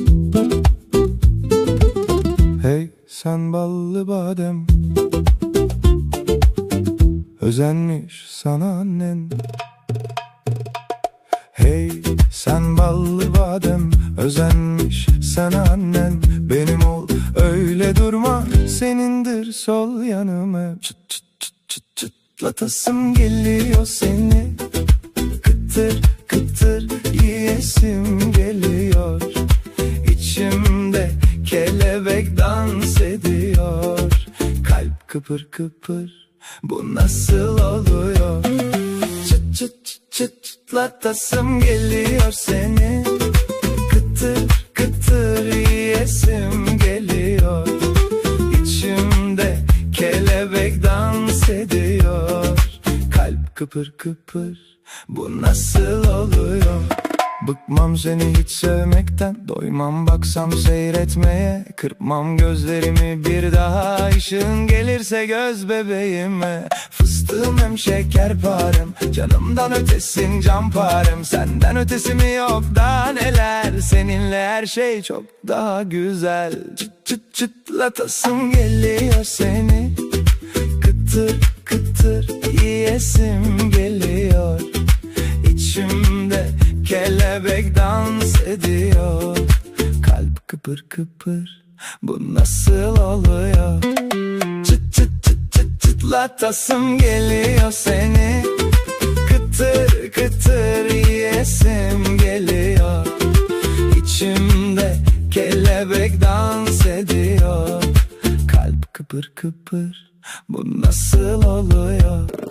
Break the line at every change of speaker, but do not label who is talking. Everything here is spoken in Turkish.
Hey sen ballı badem, özenmiş sana annen. Hey sen ballı badem, özenmiş sana annen. Benim ol öyle durma, senindir sol yanım hep. Çıt çıt çıt çıt çıtlatasım geliyor seni. Kıtır kıtır yiyesim geliyor. İçimde kelebek dans ediyor. Kalp kıpır kıpır, bu nasıl oluyor? Çıt çıt çıt çıt çıtlatasım geliyor seni. Kıtır kıtır yiyesim geliyor. İçimde kelebek dans ediyor. Kalp kıpır kıpır, bu nasıl oluyor? Bıkmam seni hiç sevmekten, doymam baksam seyretmeye. Kırpmam gözlerimi bir daha, ışığın gelirse göz bebeğime. Fıstığım hem şekerparem, canımdan ötesin canparem. Senden ötesi mi yok daha neler, seninle her şey çok daha güzel. Çıt çıt çıtlatasım geliyor seni. Kıtır kıtır yiyesim geliyor. İçimde kelebek dans ediyor. Kalp kıpır kıpır, bu nasıl oluyor? Çıt çıt çıt çıt çıtlatasım geliyor seni. Kıtır kıtır yiyesim geliyor. İçimde kelebek dans ediyor. Kalp kıpır kıpır, bu nasıl oluyor?